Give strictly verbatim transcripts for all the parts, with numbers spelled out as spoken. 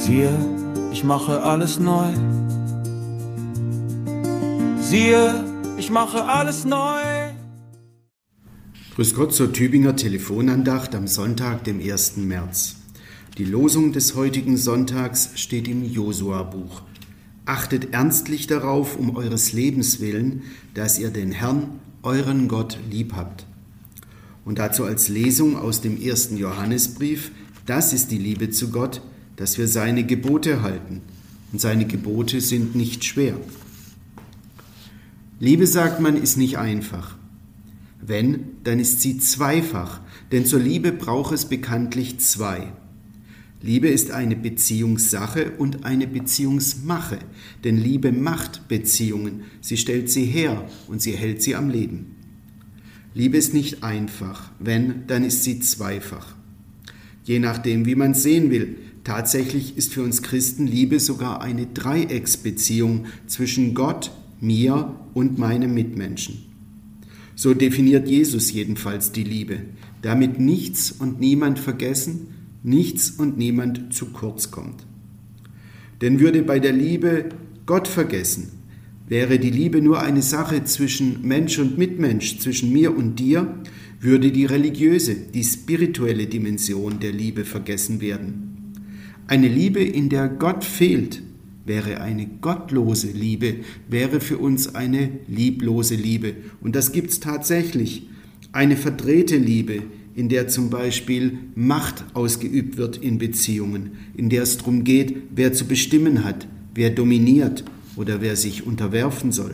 Siehe, ich mache alles neu. Siehe, ich mache alles neu. Grüß Gott zur Tübinger Telefonandacht am Sonntag, dem ersten März. Die Losung des heutigen Sonntags steht im Josua-Buch. Achtet ernstlich darauf, um eures Lebens willen, dass ihr den Herrn, euren Gott, lieb habt. Und dazu als Lesung aus dem ersten Johannesbrief: Das ist die Liebe zu Gott, dass wir seine Gebote halten. Und seine Gebote sind nicht schwer. Liebe, sagt man, ist nicht einfach. Wenn, dann ist sie zweifach, denn zur Liebe braucht es bekanntlich zwei. Liebe ist eine Beziehungssache und eine Beziehungsmache, denn Liebe macht Beziehungen, sie stellt sie her und sie hält sie am Leben. Liebe ist nicht einfach, wenn, dann ist sie zweifach. Je nachdem, wie man sehen will, tatsächlich ist für uns Christen Liebe sogar eine Dreiecksbeziehung zwischen Gott, mir und meinem Mitmenschen. So definiert Jesus jedenfalls die Liebe, damit nichts und niemand vergessen, nichts und niemand zu kurz kommt. Denn würde bei der Liebe Gott vergessen, wäre die Liebe nur eine Sache zwischen Mensch und Mitmensch, zwischen mir und dir, würde die religiöse, die spirituelle Dimension der Liebe vergessen werden. Eine Liebe, in der Gott fehlt, wäre eine gottlose Liebe, wäre für uns eine lieblose Liebe. Und das gibt es tatsächlich. Eine verdrehte Liebe, in der zum Beispiel Macht ausgeübt wird in Beziehungen, in der es darum geht, wer zu bestimmen hat, wer dominiert oder wer sich unterwerfen soll.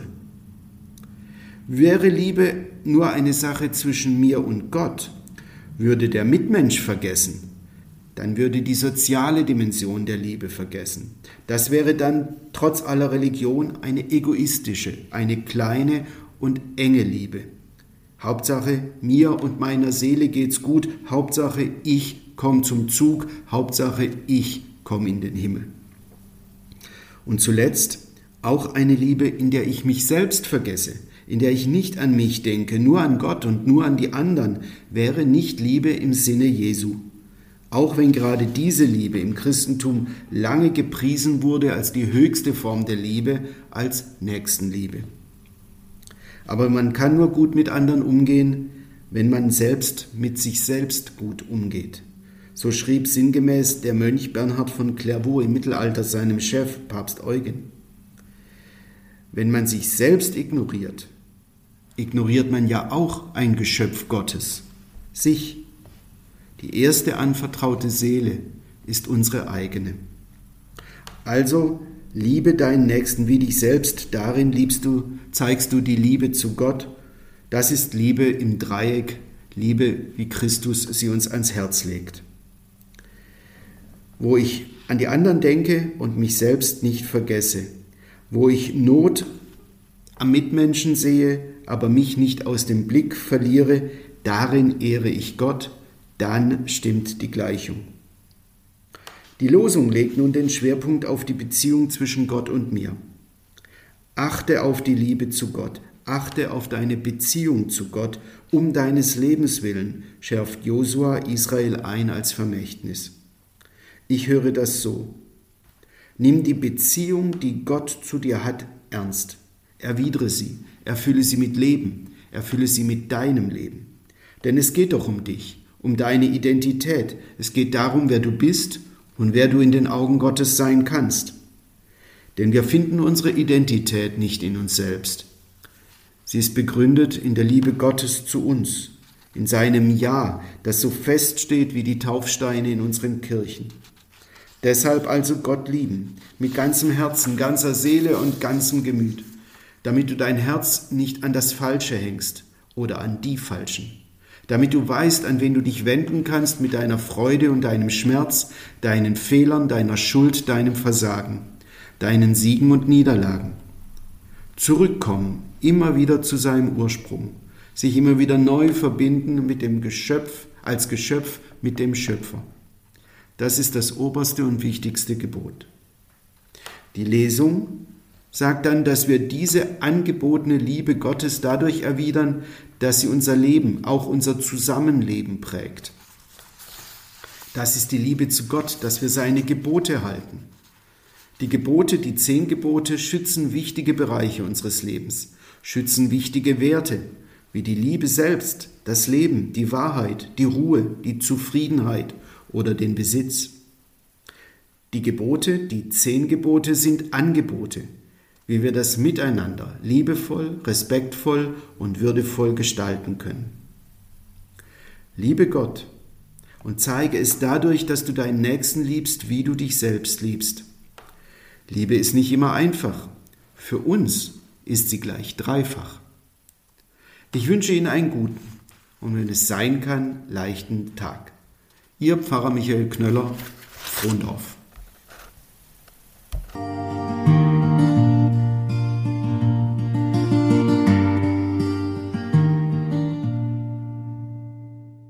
Wäre Liebe nur eine Sache zwischen mir und Gott, würde der Mitmensch vergessen, dann würde die soziale Dimension der Liebe vergessen. Das wäre dann trotz aller Religion eine egoistische, eine kleine und enge Liebe. Hauptsache mir und meiner Seele geht's gut, Hauptsache ich komme zum Zug, Hauptsache ich komme in den Himmel. Und zuletzt auch eine Liebe, in der ich mich selbst vergesse, in der ich nicht an mich denke, nur an Gott und nur an die anderen, wäre nicht Liebe im Sinne Jesu. Auch wenn gerade diese Liebe im Christentum lange gepriesen wurde als die höchste Form der Liebe, als Nächstenliebe. Aber man kann nur gut mit anderen umgehen, wenn man selbst mit sich selbst gut umgeht. So schrieb sinngemäß der Mönch Bernhard von Clairvaux im Mittelalter seinem Chef, Papst Eugen. Wenn man sich selbst ignoriert, ignoriert man ja auch ein Geschöpf Gottes, sich. Die erste anvertraute Seele ist unsere eigene. Also liebe deinen Nächsten wie dich selbst, darin liebst du, zeigst du die Liebe zu Gott. Das ist Liebe im Dreieck, Liebe, wie Christus sie uns ans Herz legt. Wo ich an die anderen denke und mich selbst nicht vergesse, wo ich Not am Mitmenschen sehe, aber mich nicht aus dem Blick verliere, darin ehre ich Gott, dann stimmt die Gleichung. Die Losung legt nun den Schwerpunkt auf die Beziehung zwischen Gott und mir. Achte auf die Liebe zu Gott, achte auf deine Beziehung zu Gott, um deines Lebens willen, schärft Josua Israel ein als Vermächtnis. Ich höre das so: Nimm die Beziehung, die Gott zu dir hat, ernst. Erwidere sie, erfülle sie mit Leben, erfülle sie mit deinem Leben. Denn es geht doch um dich, um deine Identität. Es geht darum, wer du bist und wer du in den Augen Gottes sein kannst. Denn wir finden unsere Identität nicht in uns selbst. Sie ist begründet in der Liebe Gottes zu uns, in seinem Ja, das so fest steht wie die Taufsteine in unseren Kirchen. Deshalb also Gott lieben, mit ganzem Herzen, ganzer Seele und ganzem Gemüt, damit du dein Herz nicht an das Falsche hängst oder an die Falschen. Damit du weißt, an wen du dich wenden kannst mit deiner Freude und deinem Schmerz, deinen Fehlern, deiner Schuld, deinem Versagen, deinen Siegen und Niederlagen. Zurückkommen, immer wieder zu seinem Ursprung, sich immer wieder neu verbinden mit dem Geschöpf, als Geschöpf mit dem Schöpfer. Das ist das oberste und wichtigste Gebot. Die Lesung sagt dann, dass wir diese angebotene Liebe Gottes dadurch erwidern, dass sie unser Leben, auch unser Zusammenleben prägt. Das ist die Liebe zu Gott, dass wir seine Gebote halten. Die Gebote, die zehn Gebote, schützen wichtige Bereiche unseres Lebens, schützen wichtige Werte, wie die Liebe selbst, das Leben, die Wahrheit, die Ruhe, die Zufriedenheit oder den Besitz. Die Gebote, die zehn Gebote, sind Angebote, wie wir das miteinander liebevoll, respektvoll und würdevoll gestalten können. Liebe Gott und zeige es dadurch, dass du deinen Nächsten liebst, wie du dich selbst liebst. Liebe ist nicht immer einfach. Für uns ist sie gleich dreifach. Ich wünsche Ihnen einen guten und wenn es sein kann, leichten Tag. Ihr Pfarrer Michael Knöller, Frondorf.